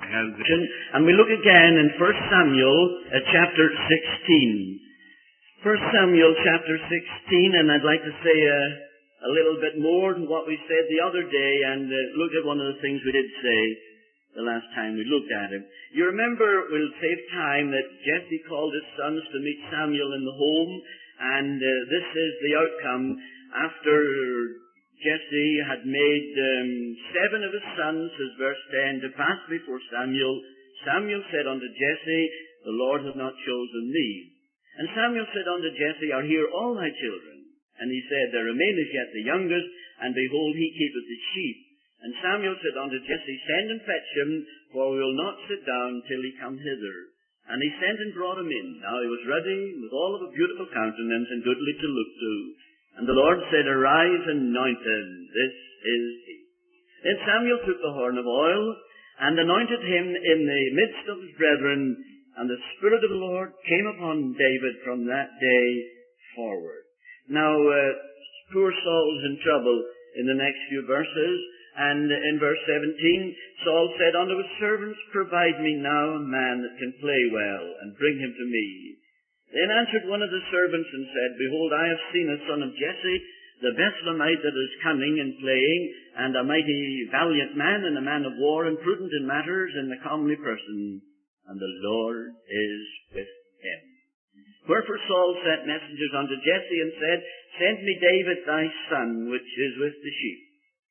And we look again in 1 Samuel chapter 16. 1 Samuel chapter 16, and I'd like to say a little bit more than what we said the other day, and look at one of the things we did say the last time we looked at him. You remember, we'll save time, that Jesse called his sons to meet Samuel in the home, and this is the outcome after Jesse had made 7 of his sons, as verse 10, to pass before Samuel. Samuel said unto Jesse, the Lord hath not chosen thee. And Samuel said unto Jesse, are here all thy children? And he said, there remaineth yet the youngest, and behold, he keepeth the sheep. And Samuel said unto Jesse, send and fetch him, for we will not sit down till he come hither. And he sent and brought him in. Now he was ruddy, with all of a beautiful countenance, and goodly to look to. And the Lord said, arise and anoint him. This is he. Then Samuel took the horn of oil, and anointed him in the midst of his brethren, and the Spirit of the Lord came upon David from that day forward. Now, poor Saul's in trouble in the next few verses, and in verse 17, Saul said unto his servants, provide me now a man that can play well, and bring him to me. Then answered one of the servants and said, behold, I have seen a son of Jesse, the Bethlehemite that is cunning and playing, and a mighty valiant man, and a man of war, and prudent in matters, and a comely person, and the Lord is with him. Wherefore Saul sent messengers unto Jesse, and said, send me David thy son, which is with the sheep.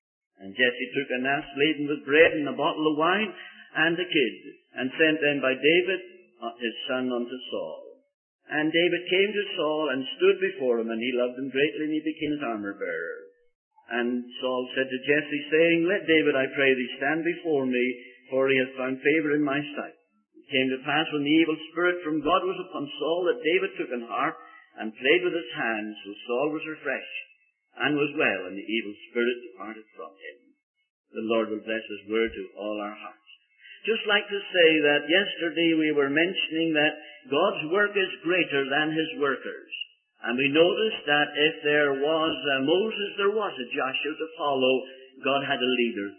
And Jesse took an ass laden with bread, and a bottle of wine, and a kid, and sent them by David his son unto Saul. And David came to Saul, and stood before him, and he loved him greatly, and he became his armor-bearer. And Saul said to Jesse, saying, let David, I pray thee, stand before me, for he hath found favour in my sight. It came to pass, when the evil spirit from God was upon Saul, that David took an harp, and played with his hands, so Saul was refreshed, and was well, and the evil spirit departed from him. The Lord will bless his word to all our hearts. Just like to say that yesterday we were mentioning that God's work is greater than his workers. And we noticed that if there was Moses, there was a Joshua to follow. God had a leader.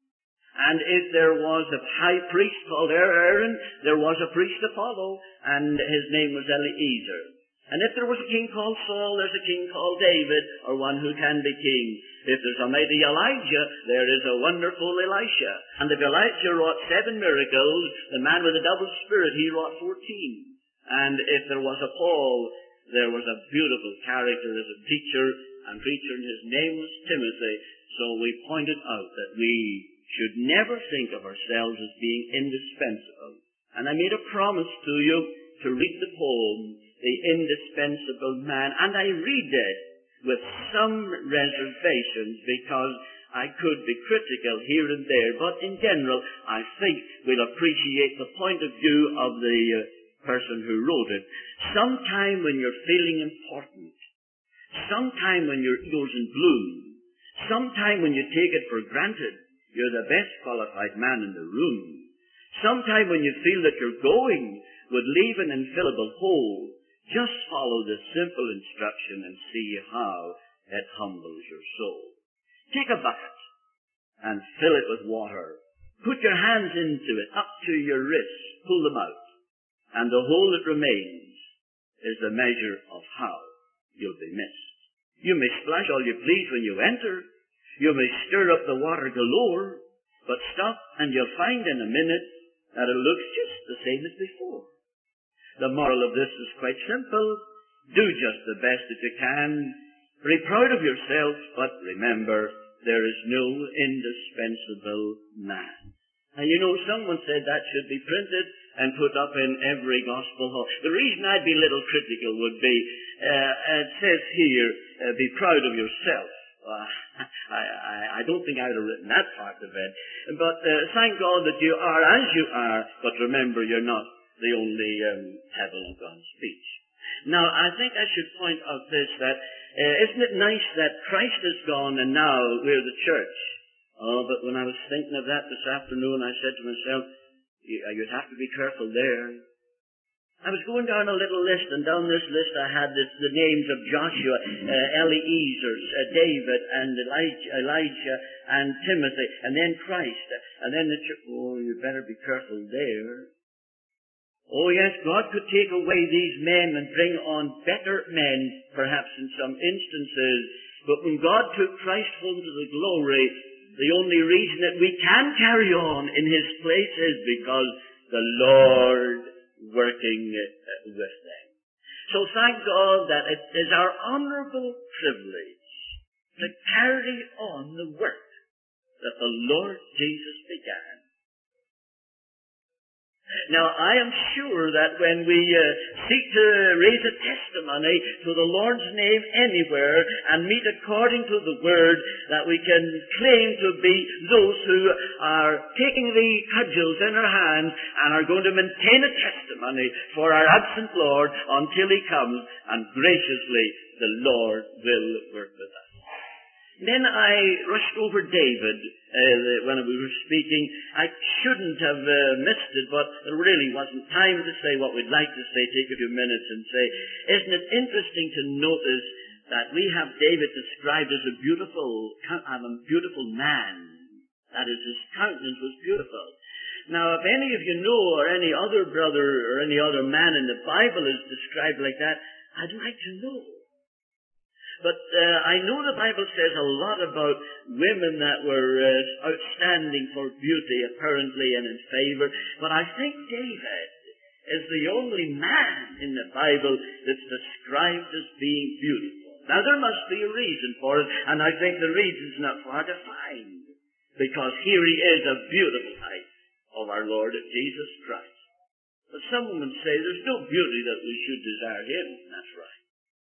And if there was a high priest called Aaron, there was a priest to follow, and his name was Eliezer. And if there was a king called Saul, there's a king called David, or one who can be king. If there's a mighty Elijah, there is a wonderful Elisha. And if Elijah wrought 7 miracles, the man with a double spirit, he wrought 14. And if there was a Paul, there was a beautiful character as a teacher and preacher, and his name was Timothy. So we pointed out that we should never think of ourselves as being indispensable. And I made a promise to you to read the poem, The Indispensable Man, and I read it with some reservations because I could be critical here and there, but in general I think we'll appreciate the point of view of the person who wrote it. Sometime when you're feeling important, sometime when your ego's in bloom, sometime when you take it for granted you're the best qualified man in the room, sometime when you feel that your going would leave an infillable hole, just follow this simple instruction and see how it humbles your soul. Take a bucket and fill it with water. Put your hands into it, up to your wrists. Pull them out. And the hole that remains is the measure of how you'll be missed. You may splash all you please when you enter. You may stir up the water galore. But stop and you'll find in a minute that it looks just the same as before. The moral of this is quite simple. Do just the best that you can. Be proud of yourself, but remember, there is no indispensable man. And you know, someone said that should be printed and put up in every gospel hall. The reason I'd be a little critical would be, it says here, be proud of yourself. I don't think I would have written that part of it. But thank God that you are as you are, but remember, you're not the only pebble in God's speech. Now, I think I should point out this, that isn't it nice that Christ is gone and now we're the church? Oh, but when I was thinking of that this afternoon, I said to myself, you'd have to be careful there. I was going down a little list, and down this list I had the names of Joshua, Eliezer, David, and Elijah, and Timothy, and then Christ, and then the church. Oh, you better be careful there. Oh yes, God could take away these men and bring on better men, perhaps in some instances, but when God took Christ home to the glory, the only reason that we can carry on in His place is because the Lord working with them. So thank God that it is our honorable privilege to carry on the work that the Lord Jesus began. Now, I am sure that when we seek to raise a testimony to the Lord's name anywhere and meet according to the Word, that we can claim to be those who are taking the cudgels in our hands and are going to maintain a testimony for our absent Lord until He comes, and graciously the Lord will work with us. Then I rushed over David when we were speaking. I shouldn't have missed it, but there really wasn't time to say what we'd like to say. Take a few minutes and say, isn't it interesting to notice that we have David described as a beautiful man? That is, his countenance was beautiful. Now, if any of you know, or any other brother or any other man in the Bible is described like that, I'd like to know. But I know the Bible says a lot about women that were outstanding for beauty, apparently, and in favor. But I think David is the only man in the Bible that's described as being beautiful. Now, there must be a reason for it, and I think the reason's not far to find. Because here he is, a beautiful type of our Lord Jesus Christ. But some women say there's no beauty that we should desire him. That's right.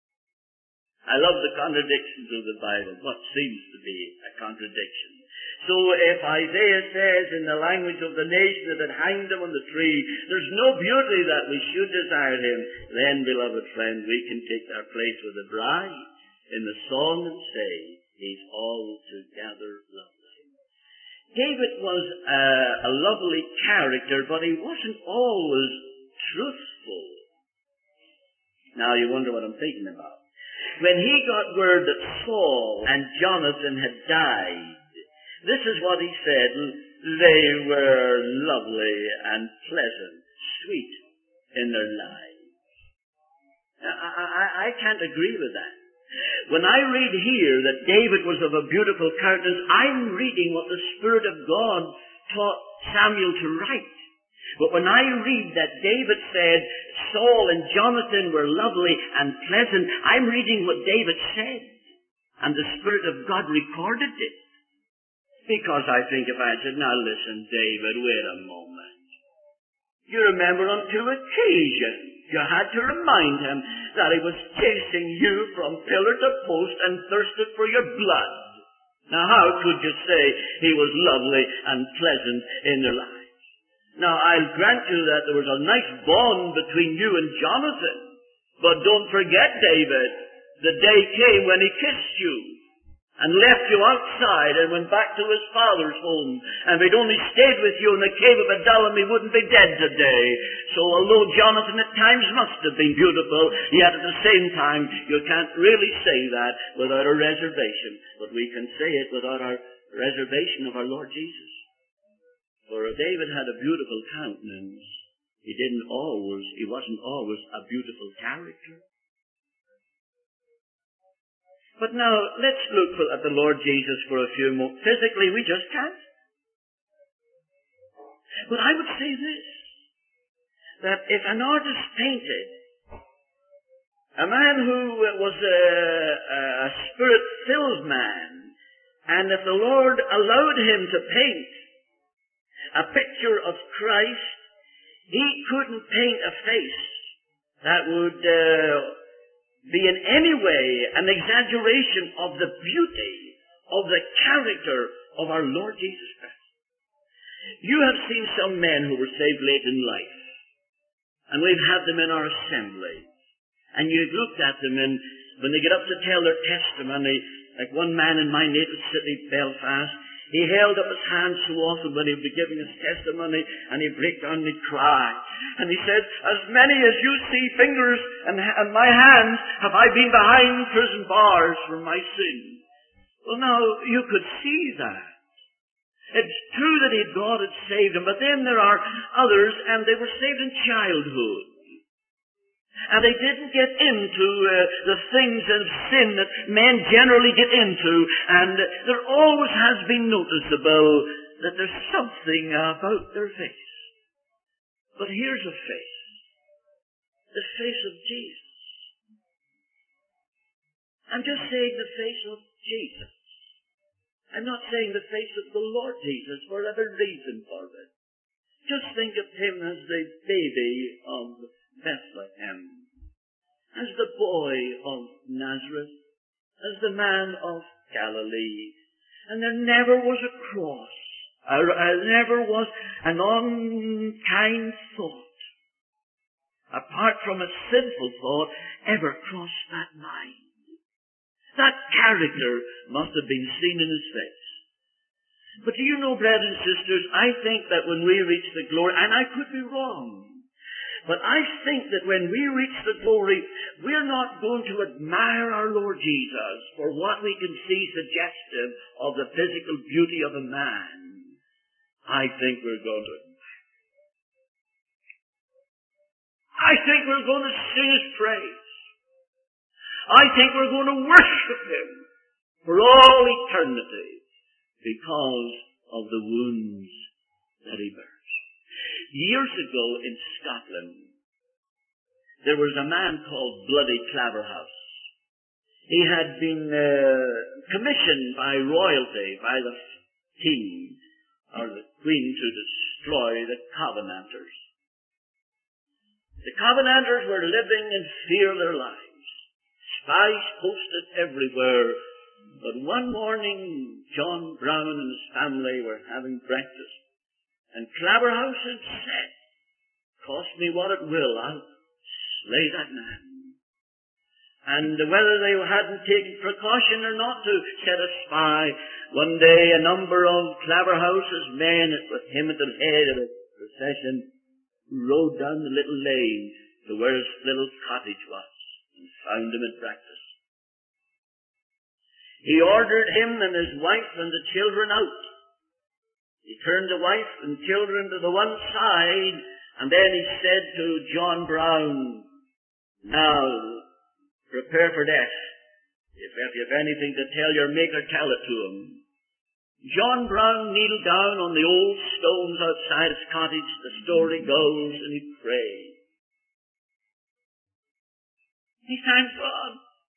I love the contradictions of the Bible, what seems to be a contradiction. So if Isaiah says in the language of the nation that had hanged him on the tree, there's no beauty that we should desire him, then, beloved friend, we can take our place with the bride in the song and say, he's altogether lovely. David was a lovely character, but he wasn't always truthful. Now you wonder what I'm thinking about. When he got word that Saul and Jonathan had died, this is what he said, they were lovely and pleasant, sweet in their lives. I can't agree with that. When I read here that David was of a beautiful countenance, I'm reading what the Spirit of God taught Samuel to write. But when I read that David said Saul and Jonathan were lovely and pleasant, I'm reading what David said. And the Spirit of God recorded it. Because I think if I said, now listen, David, wait a moment. You remember on two occasions, you had to remind him that he was chasing you from pillar to post and thirsted for your blood. Now how could you say he was lovely and pleasant in their lives? Now, I'll grant you that there was a nice bond between you and Jonathan. But don't forget, David, the day came when he kissed you and left you outside and went back to his father's home. And if he'd only stayed with you in the cave of Adullam, he wouldn't be dead today. So although Jonathan at times must have been beautiful, yet at the same time, you can't really say that without a reservation. But we can say it without our reservation of our Lord Jesus. For David had a beautiful countenance. He wasn't always a beautiful character. But now, let's look at the Lord Jesus for a few moments. Physically, we just can't. But I would say this, that if an artist painted a man who was a spirit-filled man, and if the Lord allowed him to paint a picture of Christ, he couldn't paint a face that would be in any way an exaggeration of the beauty of the character of our Lord Jesus Christ. You have seen some men who were saved late in life, and we've had them in our assembly, and you've looked at them, and when they get up to tell their testimony, like one man in my native city, Belfast, He held up his hands so often when he would be giving his testimony, and he'd break down and he'd cry. And he said, as many as you see fingers and my hands have I been behind prison bars for my sin. Well, now, you could see that. It's true that God had saved him, but then there are others, and they were saved in childhood. And they didn't get into the things of sin that men generally get into. And there always has been noticeable that there's something about their face. But here's a face. The face of Jesus. I'm just saying the face of Jesus. I'm not saying the face of the Lord Jesus for whatever reason for it. Just think of him as the baby of Bethlehem, as the boy of Nazareth, as the man of Galilee. And there never was a cross, never was an unkind thought, apart from a sinful thought, ever crossed that mind. That character must have been seen in his face. But do you know, brothers and sisters, I think that when we reach the glory, and I could be wrong, but I think that when we reach the glory, we're not going to admire our Lord Jesus for what we can see suggestive of the physical beauty of a man. I think we're going to sing his praise. I think we're going to worship him for all eternity because of the wounds that he bears. Years ago in Scotland, there was a man called Bloody Claverhouse. He had been commissioned by royalty, by the king or the queen, to destroy the Covenanters. The Covenanters were living in fear of their lives. Spies posted everywhere. But one morning, John Brown and his family were having breakfast. And Claverhouse had said, cost me what it will, I'll slay that man. And whether they hadn't taken precaution or not to set a spy, one day a number of Claverhouse's men, with him at the head of the procession, rode down the little lane to where his little cottage was and found him at breakfast. He ordered him and his wife and the children out. He turned the wife and children to the one side, and then he said to John Brown, now, prepare for death. If you have anything to tell your Maker, tell it to him. John Brown kneeled down on the old stones outside his cottage, the story goes, and he prayed. He thanked God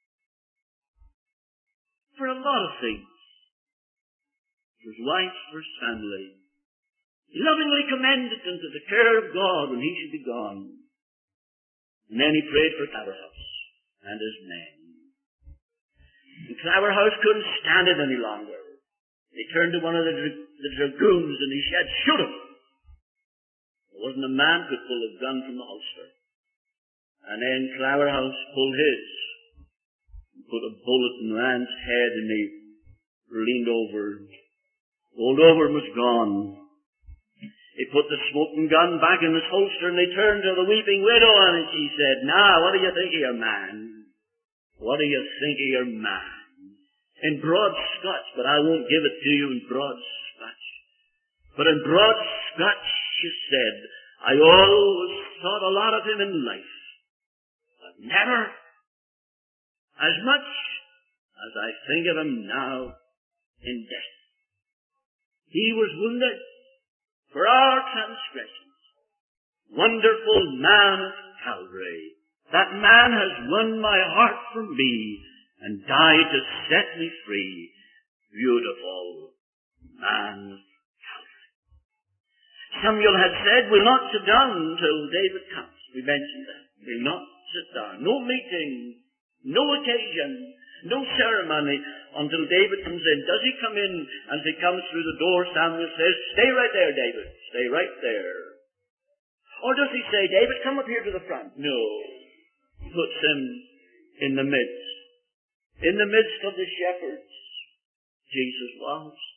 for a lot of things. For his wife, for his family. He lovingly commended him to the care of God when he should be gone. And then he prayed for Claverhouse and his men. And Claverhouse couldn't stand it any longer. He turned to one of the dragoons and he said, shoot him. There wasn't a man could pull a gun from the holster. And then Claverhouse pulled his and put a bullet in the man's head, and he leaned over, rolled over and was gone. He put the smoking gun back in his holster and they turned to the weeping widow and she said, now, what do you think of your man? What do you think of your man? In broad Scotch, but I won't give it to you in broad Scotch. But in broad Scotch, she said, I always thought a lot of him in life, but never as much as I think of him now in death. He was wounded for our transgressions. Wonderful man of Calvary. That man has won my heart from me and died to set me free. Beautiful man of Calvary. Samuel had said, we'll not sit down till David comes. We mentioned that. We'll not sit down. No meeting, no occasion, no ceremony until David comes in. Does he come in? As he comes through the door, Samuel says, stay right there, David. Stay right there. Or does he say, David, come up here to the front? No. He puts him in the midst. In the midst of the shepherds, Jesus was.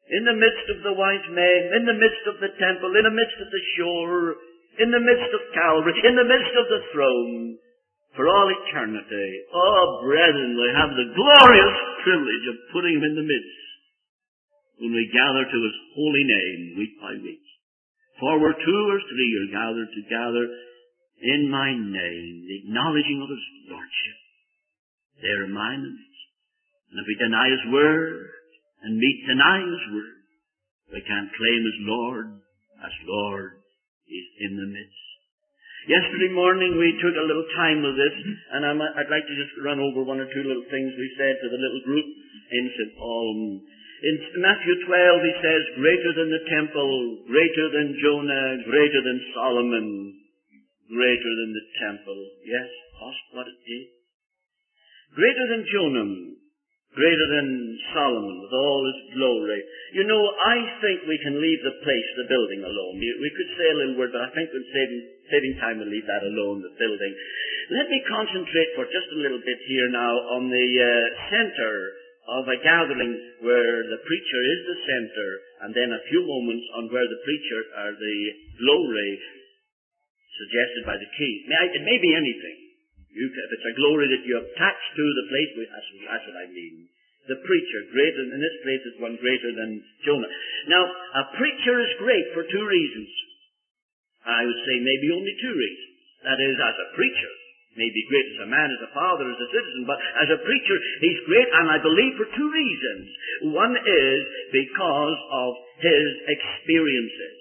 in the midst of the wise men, in the midst of the temple, in the midst of the shore, in the midst of Calvary, in the midst of the throne, for all eternity. Oh, brethren, we have the glorious privilege of putting him in the midst when we gather to his holy name week by week. For where 2 or 3 are gathered together in my name, the acknowledging of his lordship, there am I in the midst. And if we deny his word, and meet denying his word, we can't claim his Lord as Lord. He's in the midst. Yesterday morning we took a little time with this, and I'd like to just run over 1 or 2 little things we said to the little group in St. Paul. In Matthew 12 he says, greater than the temple, greater than Jonah, greater than Solomon, greater than the temple. Yes, cost what it did. Greater than Jonah, greater than Solomon with all his glory. You know, I think we can leave the place, the building alone. We could say a little word, but I think we're saving time to leave that alone, the building. Let me concentrate for just a little bit here now on the center of a gathering where the preacher is the center, and then a few moments on where the preacher or the glory suggested by the key. It may be anything. If it's a glory that you attach to the place, that's what I mean. The preacher, greater, in this place is one greater than Jonah. Now, a preacher is great for 2 reasons. I would say maybe only 2 reasons. That is, as a preacher, maybe great as a man, as a father, as a citizen, but as a preacher, he's great, and I believe for 2 reasons. One is because of his experiences.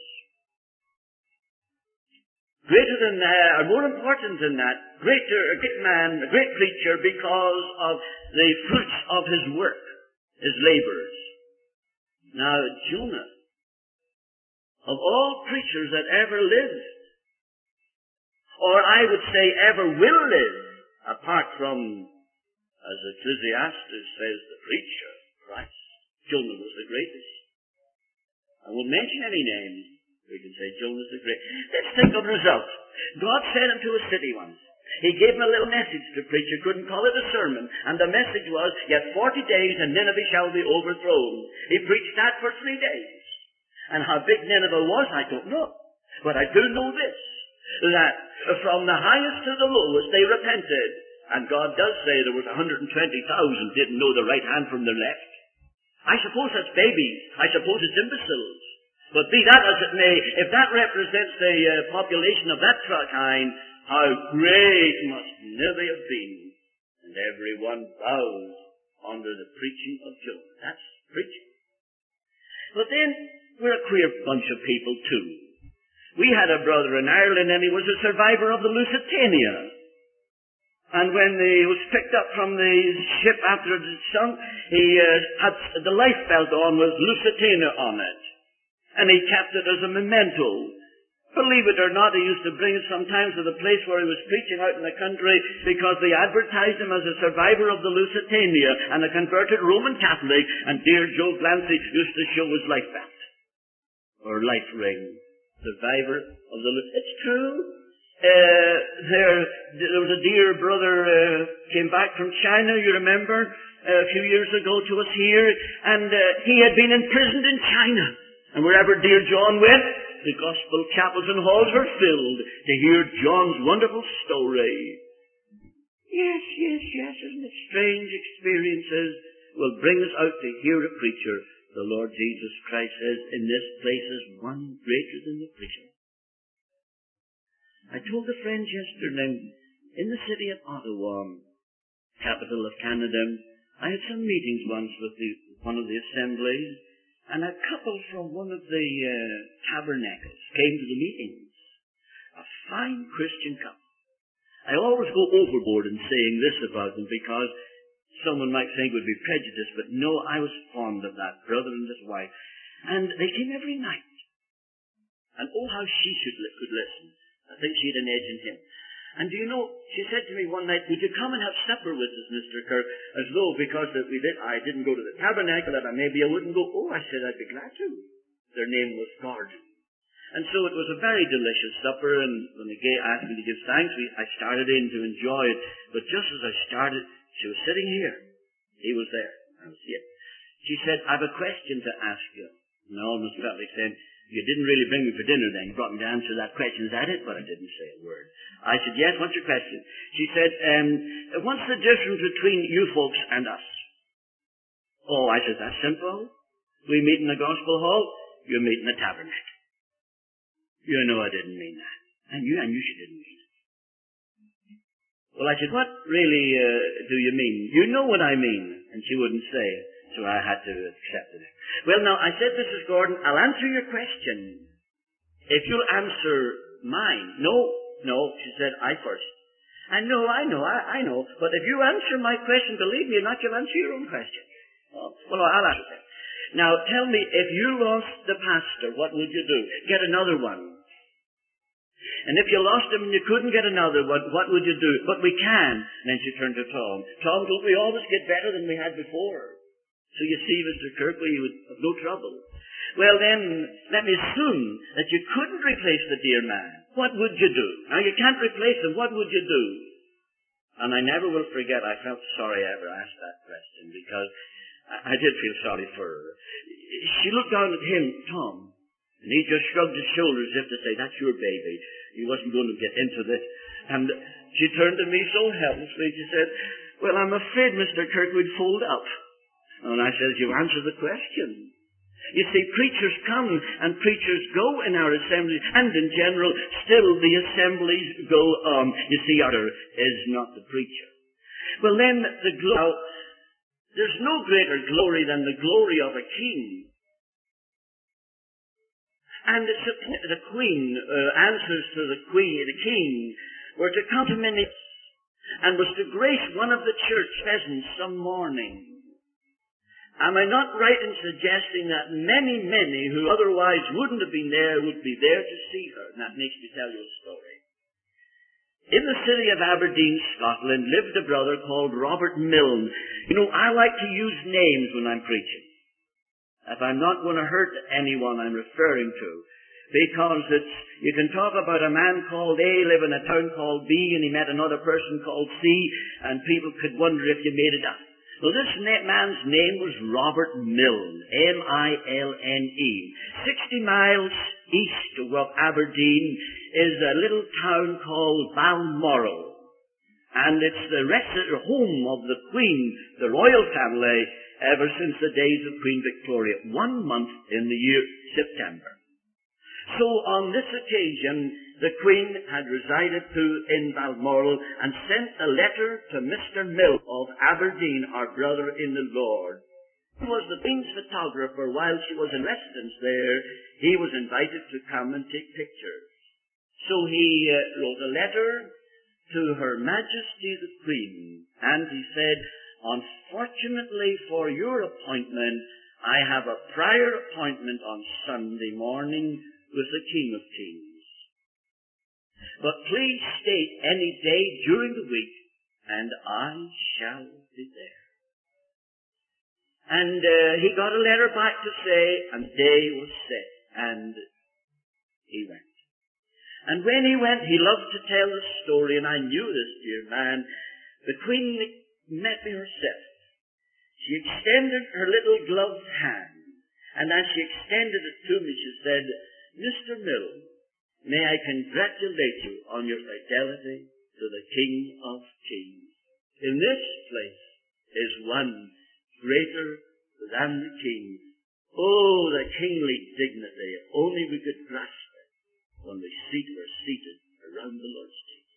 Greater than that, or more important than that, a great man, a great preacher because of the fruits of his work, his labors. Now, Jonah, of all preachers that ever lived, or I would say ever will live, apart from, as Ecclesiastes says, the preacher, Christ, Jonah was the greatest. I won't mention any names. We can say Jonah's the great. Let's think of the result. God sent him to a city once. He gave him a little message to preach. He couldn't call it a sermon. And the message was, yet 40 days and Nineveh shall be overthrown. He preached that for 3 days. And how big Nineveh was, I don't know. But I do know this, that from the highest to the lowest, they repented. And God does say there was 120,000 didn't know the right hand from the left. I suppose that's babies. I suppose it's imbeciles. But be that as it may, if that represents the population of that kind, how great must Nineveh have been. And everyone bows under the preaching of Jonah. That's preaching. But then, we're a queer bunch of people too. We had a brother in Ireland, and he was a survivor of the Lusitania. And when he was picked up from the ship after it had sunk, he had the life belt on with Lusitania on it. And he kept it as a memento. Believe it or not, he used to bring it sometimes to the place where he was preaching out in the country because they advertised him as a survivor of the Lusitania and a converted Roman Catholic, and dear Joe Glancy used to show his life belt or life ring. Survivor of the Lusitania. It's true. There was a dear brother came back from China, you remember, a few years ago to us here, and he had been imprisoned in China. And wherever dear John went, the gospel chapels and halls were filled to hear John's wonderful story. Yes, isn't it strange experiences will bring us out to hear a preacher. The Lord Jesus Christ says, in this place is one greater than the preacher. I told the friends yesterday, in the city of Ottawa, capital of Canada, I had some meetings once with one of the assemblies, and a couple from one of the tabernacles came to the meetings. A fine Christian couple. I always go overboard in saying this about them because someone might think it would be prejudice, but no, I was fond of that brother and his wife. And they came every night. And oh, how she could listen. I think she had an edge in him. And do you know, she said to me one night, would you come and have supper with us, Mr. Kirk? As though because I didn't go to the tabernacle, that maybe I wouldn't go. Oh, I said, I'd be glad to. Their name was Gordon. And so it was a very delicious supper, and when the gay asked me to give thanks, I started in to enjoy it. But just as I started, she was sitting here. He was there. I was here. She said, "I have a question to ask you." And I almost felt like saying, "You didn't really bring me for dinner then. You brought me to answer that question. Is that it?" But I didn't say a word. I said, "Yes, what's your question?" She said, "What's the difference between you folks and us?" Oh, I said, "That's simple. We meet in the gospel hall. You meet in the tabernacle." You know I didn't mean that. And you she didn't mean it. Well, I said, "What really do you mean?" "You know what I mean." And she wouldn't say, so I had to accept it. "Well, now," I said, "Mrs. Gordon, I'll answer your question if you'll answer mine." No, she said, "I first." "I know. But if you answer my question, believe me or not, you'll answer your own question." "Oh, well, I'll answer it. Now, tell me, if you lost the pastor, what would you do?" "Get another one." "And if you lost him and you couldn't get another one, what would you do?" "But we can." And then she turned to Tom. "Tom, don't we always get better than we had before? So you see, Mr. Kirk, we would have no trouble." "Well then, let me assume that you couldn't replace the dear man. What would you do? Now you can't replace him. What would you do?" And I never will forget, I felt sorry I ever asked that question, because I did feel sorry for her. She looked down at him, Tom, and he just shrugged his shoulders as if to say, "That's your baby. He wasn't going to get into this." And she turned to me so helplessly, she said, "Well, I'm afraid, Mr. Kirk, we'd fold up." And I says, "You answer the question." You see, preachers come and preachers go in our assemblies, and in general, still the assemblies go on. You see, other is not the preacher. Well, then, there's no greater glory than the glory of a king. And the queen answers to the king were to come to many and was to grace one of the church pheasants some morning. Am I not right in suggesting that many who otherwise wouldn't have been there would be there to see her? And that makes me tell you a story. In the city of Aberdeen, Scotland, lived a brother called Robert Milne. You know, I like to use names when I'm preaching. If I'm not going to hurt anyone I'm referring to. Because you can talk about a man called A live in a town called B, and he met another person called C, and people could wonder if you made it up. So this man's name was Robert Milne, M-I-L-N-E. 60 miles east of Aberdeen is a little town called Balmoral. And it's the home of the Queen, the royal family, ever since the days of Queen Victoria, 1 month in the year September. So on this occasion, the Queen had resided in Balmoral and sent a letter to Mr. Milne of Aberdeen, our brother in the Lord. He was the Queen's photographer while she was in residence there. He was invited to come and take pictures. So he wrote a letter to Her Majesty the Queen, and he said, "Unfortunately for your appointment, I have a prior appointment on Sunday morning with the King of Kings. But please state any day during the week, and I shall be there." And he got a letter back to say, and the day was set, and he went. And when he went, he loved to tell the story, and I knew this dear man. The Queen met me herself. She extended her little gloved hand, and as she extended it to me, she said, "Mr. Milne, may I congratulate you on your fidelity to the King of Kings. In this place is one greater than the King. Oh, the kingly dignity, if only we could grasp it when we were seated around the Lord's table."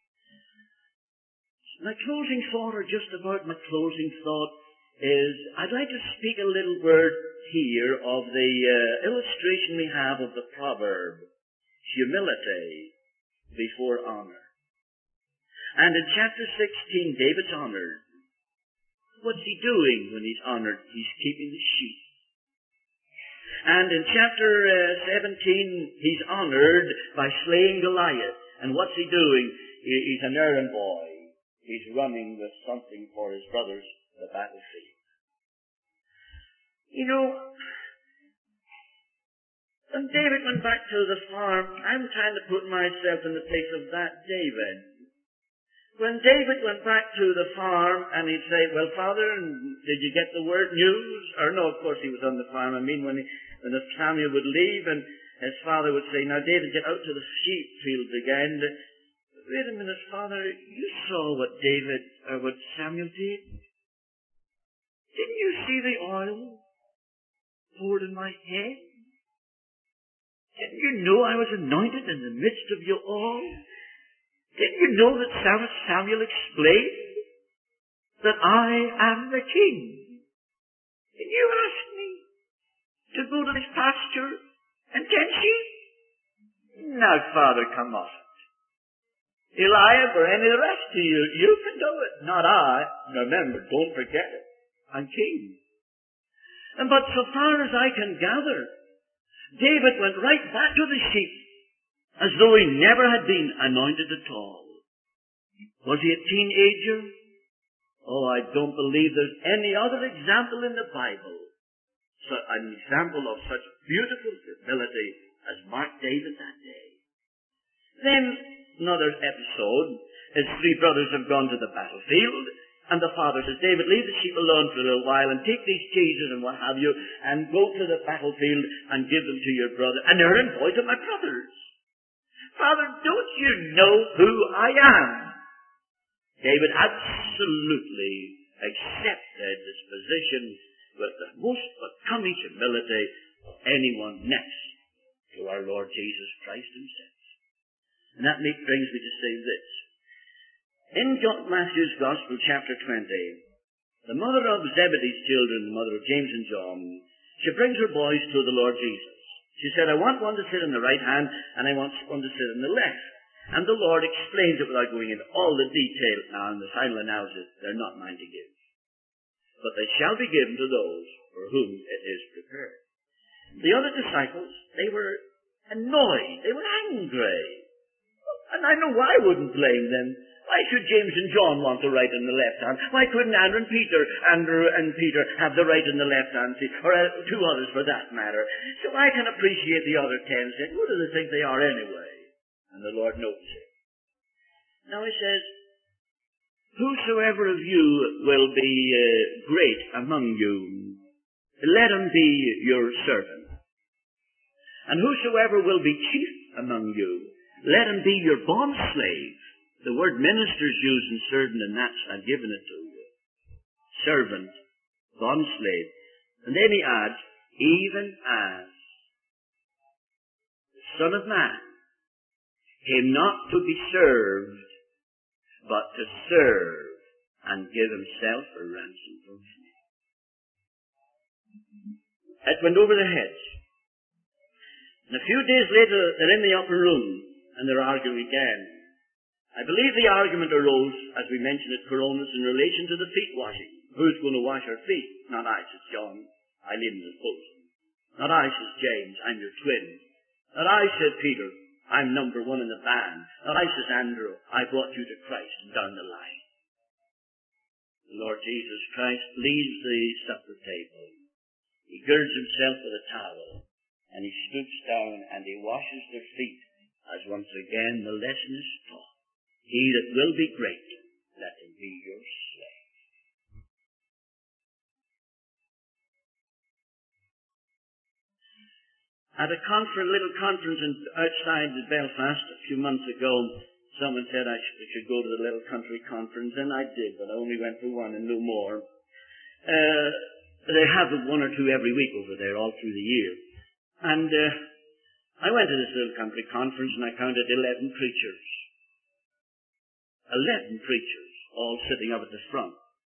My closing thought, or just about my closing thought, is I'd like to speak a little word here of the illustration we have of the proverb, humility before honor. And in chapter 16, David's honored. What's he doing when he's honored? He's keeping the sheep. And in chapter 17, he's honored by slaying Goliath. And what's he doing? He's an errand boy. He's running with something for his brothers, the battlefield. You know, when David went back to the farm, I'm trying to put myself in the place of that David. When David went back to the farm and he'd say, well, Father, did you get the word news? Or no, of course he was on the farm. I mean, when Samuel would leave and his father would say, now David, get out to the sheep fields again. Wait a minute, Father, you saw what Samuel did? Didn't you see the oil poured in my head? Didn't you know I was anointed in the midst of you all? Didn't you know that Samuel explained that I am the king? Did you ask me to go to this pasture and tend sheep? Now, Father, come on. Eliab or any of the rest of you, you can do it, not I. Remember, don't forget it. I'm king. But so far as I can gather, David went right back to the sheep as though he never had been anointed at all. Was he a teenager? Oh, I don't believe there's any other example in the Bible, an example of such beautiful ability as marked David that day. Then, another episode, his three brothers have gone to the battlefield, and the father says, David, leave the sheep alone for a little while and take these cheeses and what have you, and go to the battlefield and give them to your brother. And they're in voice of my brothers. Father, don't you know who I am? David absolutely accepted this position with the most becoming humility of anyone next to our Lord Jesus Christ himself. And that brings me to say this. In Matthew's Gospel, chapter 20, the mother of Zebedee's children, the mother of James and John, she brings her boys to the Lord Jesus. She said, I want one to sit on the right hand, and I want one to sit on the left. And the Lord explains it without going into all the detail. Now, in the final analysis, they're not mine to give. But they shall be given to those for whom it is prepared. The other disciples, they were annoyed. They were angry. And I know I wouldn't blame them. Why should James and John want the right and the left hand? Why couldn't Andrew and Peter have the right and the left hand, or two others for that matter? So I can appreciate the other 10 saying, who do they think they are anyway? And the Lord knows it. Now he says, whosoever of you will be great among you, let him be your servant. And whosoever will be chief among you, let him be your bondslave. The word minister is used in servant, and that's, I've given it to you. Servant, bondslave. And then he adds, even as the Son of Man came not to be served, but to serve and give himself a ransom for many. It went over their heads. And a few days later, they're in the upper room, and they're arguing again. I believe the argument arose, as we mentioned at Coronas, in relation to the feet washing. Who's going to wash our feet? Not I, says John. I live in the post. Not I, says James. I'm your twin. Not I, said Peter. I'm number one in the band. Not I, says Andrew. I brought you to Christ and down the line. The Lord Jesus Christ leaves the supper table. He girds himself with a towel, and he stoops down and he washes their feet, as once again the lesson is taught. He that will be great, let him be your slave. At a little conference outside Belfast a few months ago, someone said I should go to the little country conference, and I did, but I only went to one and no more. They have one or two every week over there, all through the year. And I went to this little country conference, and I counted 11 preachers. 11 preachers, all sitting up at the front.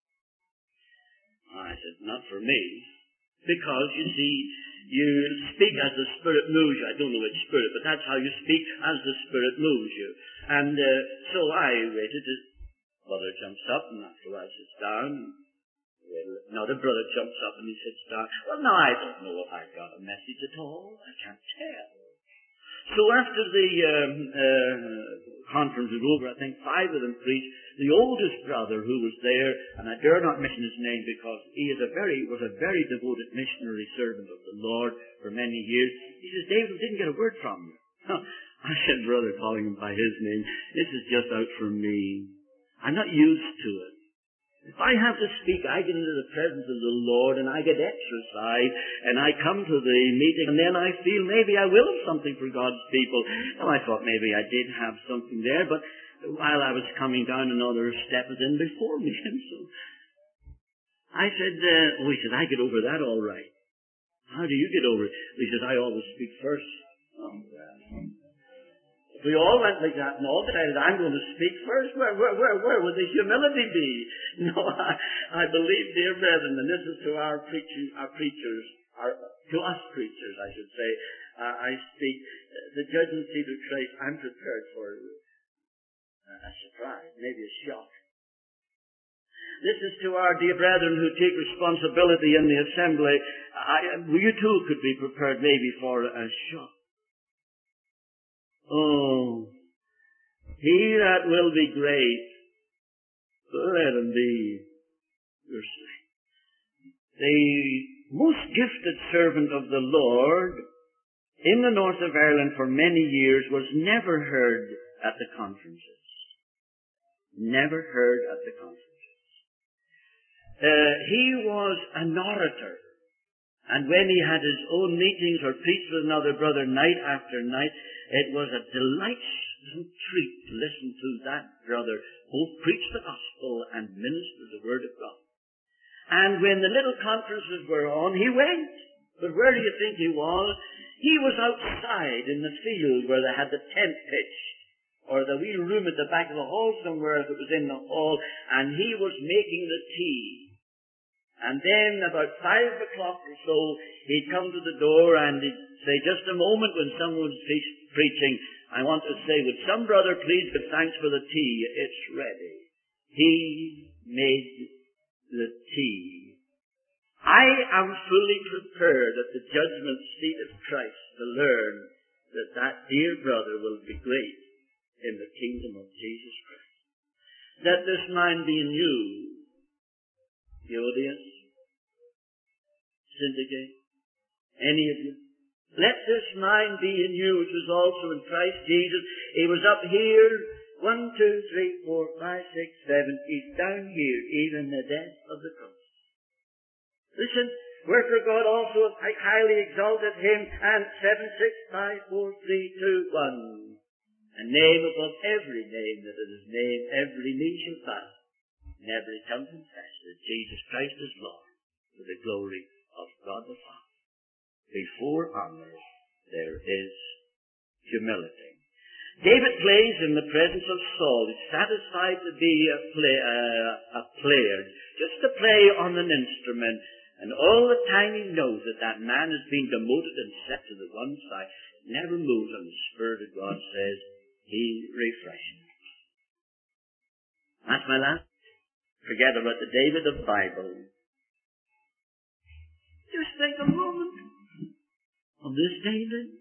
I said, not for me. Because, you see, you speak as the Spirit moves you. I don't know which Spirit, but that's how you speak, as the Spirit moves you. And so I waited. Brother jumps up, and after a while sits down. Another brother jumps up, and he sits down. Well, now, I don't know if I've got a message at all. I can't tell. So after the conference was over, I think 5 of them preached. The oldest brother who was there, and I dare not mention his name because he was a very devoted missionary servant of the Lord for many years. He says, David, didn't get a word from you. I said, brother, calling him by his name, this is just out for me. I'm not used to it. If I have to speak, I get into the presence of the Lord and I get exercise and I come to the meeting and then I feel maybe I will have something for God's people. Well, I thought maybe I did have something there, but while I was coming down, another step was in before me. And so I said, he said, I get over that all right. How do you get over it? He says, I always speak first. Oh, well. If we all went like that and all decided, I'm going to speak first, where would the humility be? No, I believe, dear brethren, and this is to our preachers, to us preachers, I should say, I speak, the judgment seat of Christ, I'm prepared for a surprise, maybe a shock. This is to our dear brethren who take responsibility in the assembly. You too could be prepared maybe for a shock. Oh, he that will be great, let him be your slave. The most gifted servant of the Lord in the north of Ireland for many years was never heard at the conferences. Never heard at the conferences. He was an orator. And when he had his own meetings or preached with another brother night after night, it was a delightful treat to listen to that brother both preach the gospel and minister the word of God. And when the little conferences were on, he went. But where do you think he was? He was outside in the field where they had the tent pitch, or the wee room at the back of the hall somewhere if it was in the hall, and he was making the tea. And then about 5 o'clock or so, he'd come to the door and he'd say, just a moment when someone's preaching, I want to say, would some brother please give thanks for the tea? It's ready. He made the tea. I am fully prepared at the judgment seat of Christ to learn that that dear brother will be great in the kingdom of Jesus Christ. Let this mind be in you, Euodias, Syntyche, any of you. Let this mind be in you, which was also in Christ Jesus. He was up here, 1, 2, 3, 4, 5, 6, 7. He's down here, even the death of the cross. Listen, wherefore God also highly exalted him, and 7, 6, 5, 4, 3, 2, 1. A name above every name, that at his name every knee shall bow, and every tongue confess that Jesus Christ is Lord, to the glory of God the Father. Before honor, there is humility. David plays in the presence of Saul. He's satisfied to be a player, just to play on an instrument. And all the time he knows that that man has been demoted and set to the one side, never moves, and the Spirit of God says, he refreshes. That's my last. Forget about the David of the Bible. Just take a moment of this David.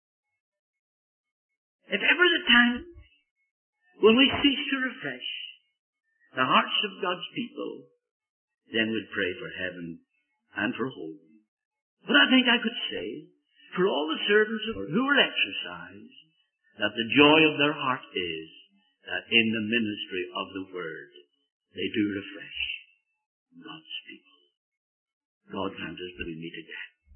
If ever the time when we cease to refresh the hearts of God's people, then we'd pray for heaven and for home. But I think I could say, for all the servants who are exercised, that the joy of their heart is that in the ministry of the Word, they do refresh God's people. God grant us that we meet again.